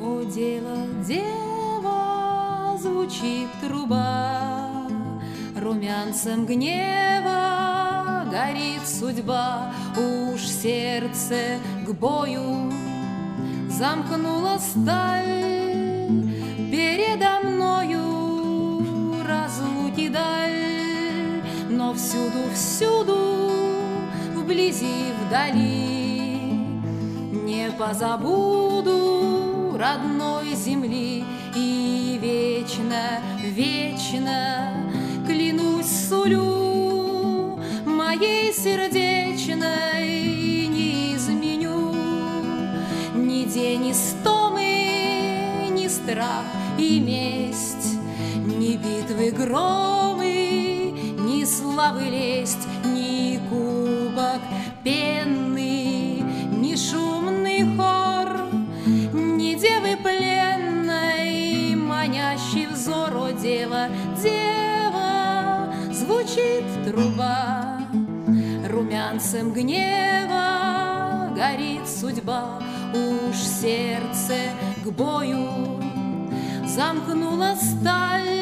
О, дева, дева, звучит труба, румянцем гнева горит судьба. Уж сердце к бою замкнула сталь, передо мною разлуки даль. Но всюду, всюду, вблизи, вдали, не позабуду родной земли. И вечно, вечно, клянусь, сулю, моей сердечной не изменю. Ни день истомы, ни страх и месть, ни битвы громы, ни славы лесть, ни кубок пенный, ни шумный хор, ни девы пленной, манящий взор. О, дева, дева, звучит труба, румянцем гнева горит судьба. Уж сердце к бою замкнула сталь,